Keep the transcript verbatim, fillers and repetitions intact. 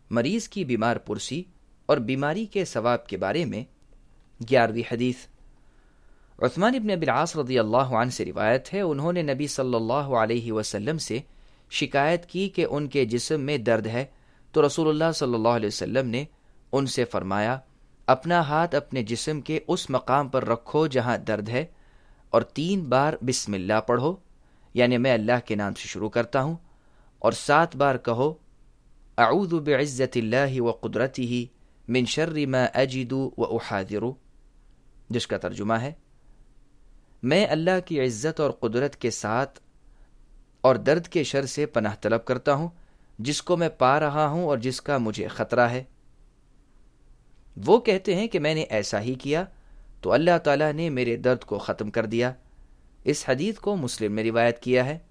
मरीज की बीमार पुरसी और बीमारी के सवाब के बारे में। ग्यारहवीं हदीस उस्मान इब्न अबिल आस रज़ियल्लाहु अन्हु से रिवायत है, उन्होंने नबी सल्लल्लाहु अलैहि वसल्लम से शिकायत की कि उनके जिस्म में दर्द है, तो रसूलुल्लाह सल्लल्लाहु अलैहि वसल्लम ने उनसे फरमाया, अपना हाथ अपने जिस्म के उस मकाम पर रखो जहां दर्द है और तीन बार बिस्मिल्लाह पढ़ो, यानी मैं अल्लाह के नाम से शुरू करता हूं, और सात बार कहो अऊज़ु बिइज़्ज़तिल्लाहि व क़ुदरतिही मिन शर्रि मा अजिदु व उहाज़िरु, जिसका तर्जुमा है, मैं अल्लाह की इज्जत और कुदरत के साथ और दर्द के शर से पनाह तलब करता हूं जिसको मैं पा रहा हूं और जिसका मुझे खतरा है। वो कहते हैं कि मैंने ऐसा ही किया तो अल्लाह ताला ने मेरे दर्द को ख़त्म कर दिया। इस हदीस को मुस्लिम में रिवायत किया है।